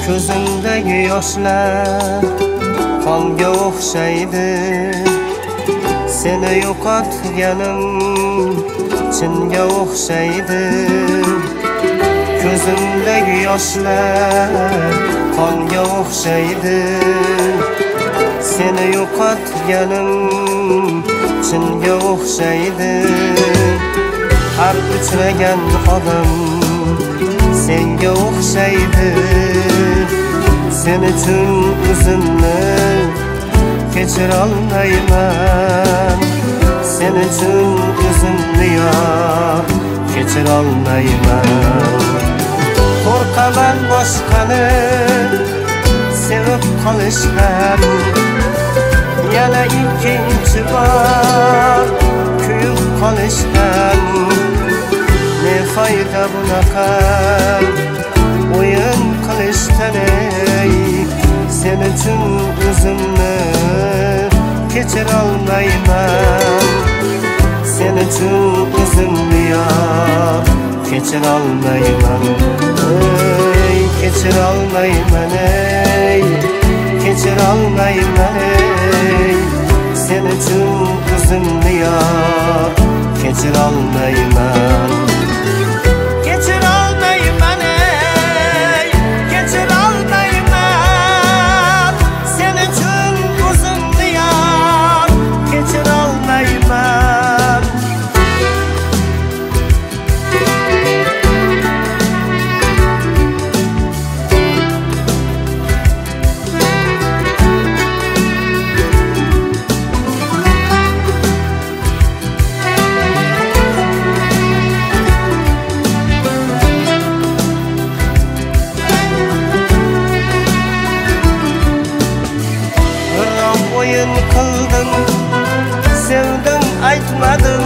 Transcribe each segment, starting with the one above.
Ko'zimdagi yoshlar qonga o'xshaydi. Seni yo'qotganim chinga o'xshaydi. Ko'zimdagi yoshlar qonga o'xshaydi. Seni yo'qotganim chinga o'xshaydi. Har uchragan odam senga o'xshaydi. Sen uchun o'zimni kechirolmayman. Sen uchun o'zimni kechirolmayman. Qo'rqaman boshqani sevib qolishdan. Yana ikkinchi bor kuyib qolishdan. Ne foyda bunaqa o'yin qilishdan ey. Sen uchun o'zimni kechirolmayman. Sen uchun o'zimni kechirolmayman. Ey kechirolmayman ey. Kechirolmayman ey. Sen uchun o'zimni kechirolmayman. Kechirolmayman ey. Kechirolmayman. Sen uchun o'zimni kechirolmayman. O'yin qildim, sevdim aytmadim.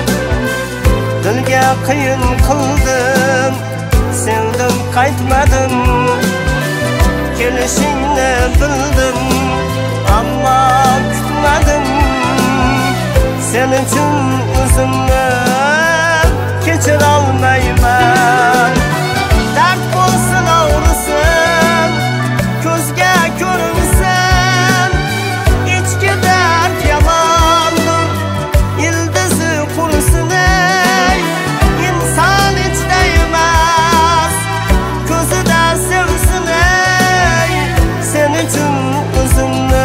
Dilga qiyin qildim, sevdim qaytmadim. Kelishingni bildim, ammo kutmadim. Sen uchun o'zimni kechirolmayman. Dard bo'lsin og'risin, ko'zga ko'rinsin. Ichki dard yamondir, ildizi qurisin ey. Inson ichda emas, ko'zida sevsin ey. Sen uchun o'zimni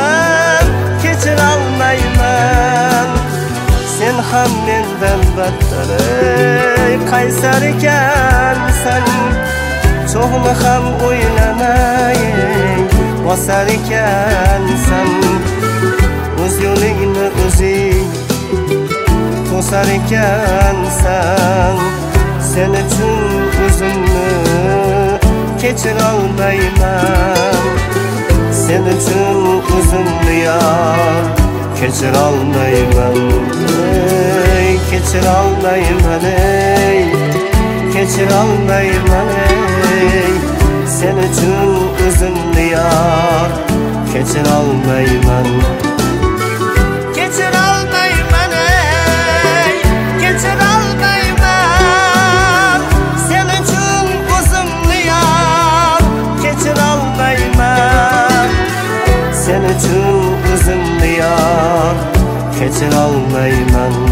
kechirolmayman. Sen ham mendan battar ey. Qaysar ekansan, cho'g'ni ham o'ylamay bosar ekansan. O'z yo'lingni o'zing to'sar ekansan. Sen uchun o'zimni kechirolmayman. Sen uchun o'zimni kechirolmayman. Ey kechirolmayman ey. Kechirolmayman ey. Sen uchun o'zimni kechirolmayman. Kechirolmayman ey. Kechirolmayman. Sen uchun o'zimni kechirolmayman. Sen uchun o'zimni kechirolmayman.